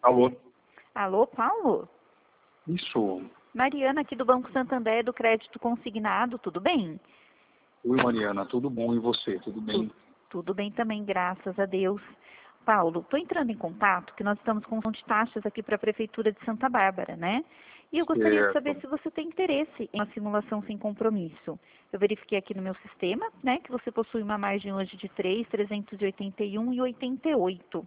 Alô? Alô, Paulo? Isso. Mariana aqui do Banco Santander, do Crédito Consignado, tudo bem? Oi, Mariana, tudo bom? E você? Tudo bem? Tudo bem também, graças a Deus. Paulo, estou entrando em contato, que nós estamos com de taxas aqui para a Prefeitura de Santa Bárbara, né? E eu gostaria de saber Certo. se você tem interesse em uma simulação sem compromisso. Eu verifiquei aqui no meu sistema, né, que você possui uma margem hoje de 3,381,88.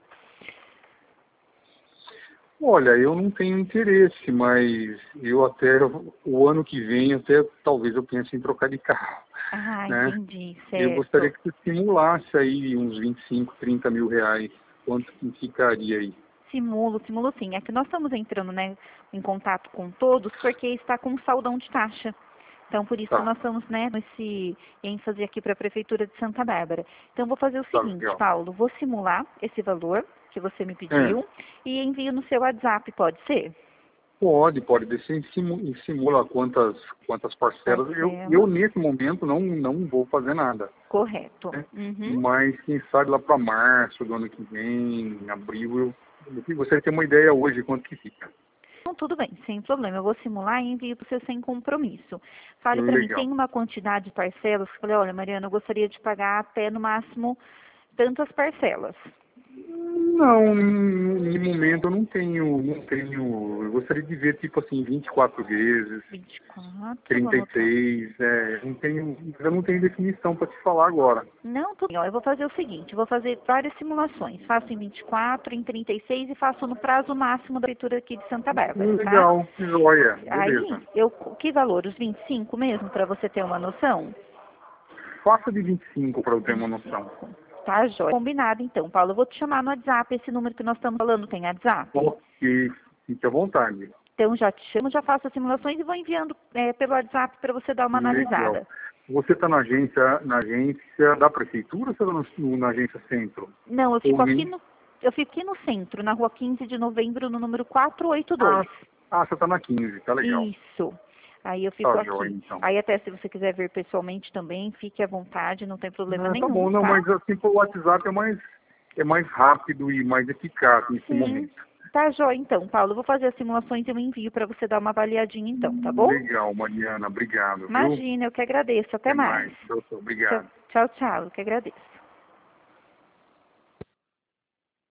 Olha, eu não tenho interesse, mas eu até, o ano que vem, até talvez eu pense em trocar de carro, Ah, né? entendi, Eu gostaria certo. que você simulasse aí uns 25, 30 mil reais. Quanto que ficaria aí? Simulo sim. É que nós estamos entrando, né, em contato com todos porque está com saldão de taxa. Então, por isso que Tá, nós estamos, né, nesse ênfase aqui para a Prefeitura de Santa Bárbara. Então, vou fazer o tá seguinte, legal. Paulo, vou simular esse valor que você me É, pediu e envio no seu WhatsApp, pode ser? pode descer e simula quantas parcelas. Eu Parcelas, nesse momento, não vou fazer nada, correto. né? Uhum. Mas quem sabe lá para março do ano que vem, em abril, eu gostaria de ter uma ideia hoje de quanto que fica. Então, tudo bem, sem problema. Eu vou simular e envio para você sem compromisso. Fale para mim, Legal. tem uma quantidade de parcelas? Eu falei, olha, Mariana, eu gostaria de pagar até no máximo tantas parcelas. Não, no momento eu não tenho. Eu gostaria de ver tipo assim, 24 vezes, 24, vou anotar. 36, eu não tenho definição para te falar agora. Não, tudo bem. Ó, eu vou fazer o seguinte, eu vou fazer várias simulações. Faço em 24, em 36 e faço no prazo máximo da leitura aqui de Santa Bárbara, tá? Legal, joia, Aí, beleza. que valor? Os 25 mesmo, para você ter uma noção? Faça de 25 para eu ter uma noção. 25. Tá, joia. Combinado, então. Paulo, eu vou te chamar no WhatsApp. Esse número que nós estamos falando tem WhatsApp? Ok, fique à vontade. Então, já te chamo, já faço as simulações e vou enviando pelo WhatsApp para você dar uma Legal. analisada. Você está na agência da prefeitura ou você está na agência centro? Não, Ou eu fico aqui no centro, na rua 15 de novembro, no número ah, 482. você está na 15, tá legal. Isso. Aí eu fico Tá joia, aqui. então. Aí até se você quiser ver pessoalmente também, fique à vontade, não tem problema Tá nenhum, bom, não, tá? mas assim pelo WhatsApp é mais rápido e mais eficaz nesse Sim. momento. Tá joia, então, Paulo. Eu vou fazer as simulações e eu envio para você dar uma avaliadinha, então, tá bom? Legal, Mariana, obrigado, viu? Imagina, eu que agradeço. Até Até mais. mais. Obrigado. Tchau, tchau. Eu que agradeço.